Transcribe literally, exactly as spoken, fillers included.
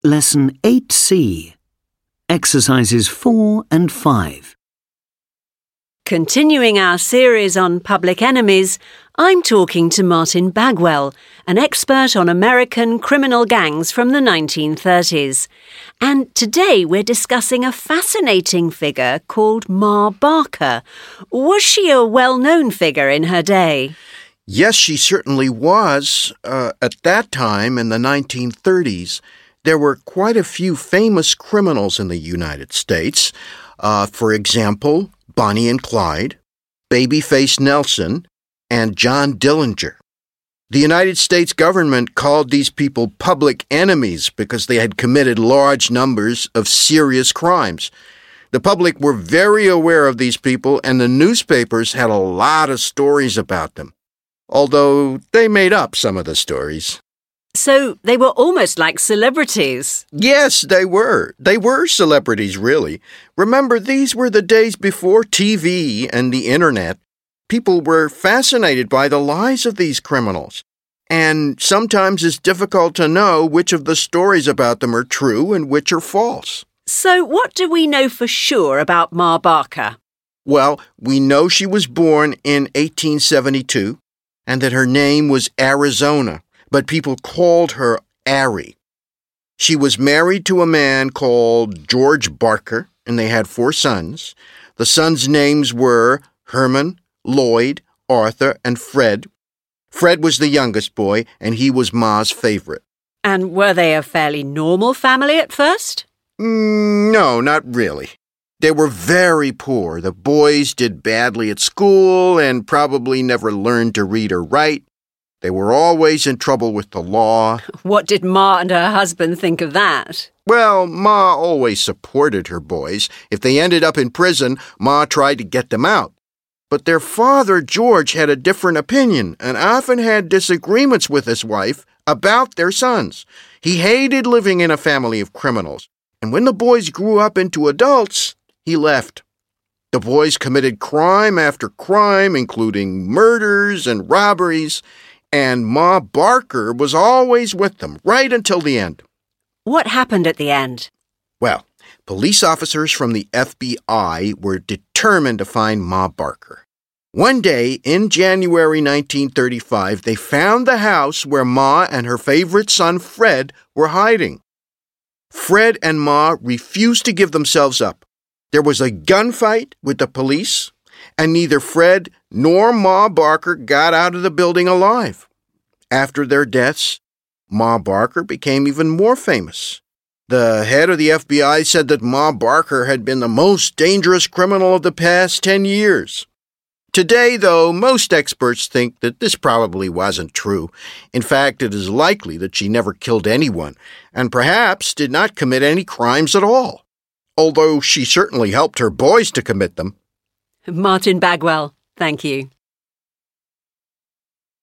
Lesson eight C. Exercises four and five. Continuing our series on public enemies, I'm talking to Martin Bagwell, an expert on American criminal gangs from the nineteen thirties. And today we're discussing a fascinating figure called Ma Barker. Was she a well-known figure in her day? Yes, she certainly was. Uh, at that time, in the nineteen thirties, there were quite a few famous criminals in the United States. Uh, for example, Bonnie and Clyde, Babyface Nelson, and John Dillinger. The United States government called these people public enemies because they had committed large numbers of serious crimes. The public were very aware of these people, and the newspapers had a lot of stories about them, although they made up some of the stories. So they were almost like celebrities. Yes, they were. They were celebrities, really. Remember, these were the days before T V and the internet. People were fascinated by the lives of these criminals. And sometimes it's difficult to know which of the stories about them are true and which are false. So what do we know for sure about Ma Barker? Well, we know she was born in eighteen seventy-two and that her name was Arizona, but people called her Ari. She was married to a man called George Barker, and they had four sons. The sons' names were Herman, Lloyd, Arthur, and Fred. Fred was the youngest boy, and he was Ma's favorite. And were they a fairly normal family at first? Mm, no, not really. They were very poor. The boys did badly at school and probably never learned to read or write. They were always in trouble with the law. What did Ma and her husband think of that? Well, Ma always supported her boys. If they ended up in prison, Ma tried to get them out. But their father, George, had a different opinion and often had disagreements with his wife about their sons. He hated living in a family of criminals. And when the boys grew up into adults, he left. The boys committed crime after crime, including murders and robberies. And Ma Barker was always with them, right until the end. What happened at the end? Well, police officers from the F B I were determined to find Ma Barker. One day, in January nineteen thirty-five, they found the house where Ma and her favorite son, Fred, were hiding. Fred and Ma refused to give themselves up. There was a gunfight with the police, and neither Fred nor Ma Barker got out of the building alive. After their deaths, Ma Barker became even more famous. The head of the F B I said that Ma Barker had been the most dangerous criminal of the past ten years. Today, though, most experts think that this probably wasn't true. In fact, it is likely that she never killed anyone, and perhaps did not commit any crimes at all, although she certainly helped her boys to commit them. Martin Bagwell, thank you.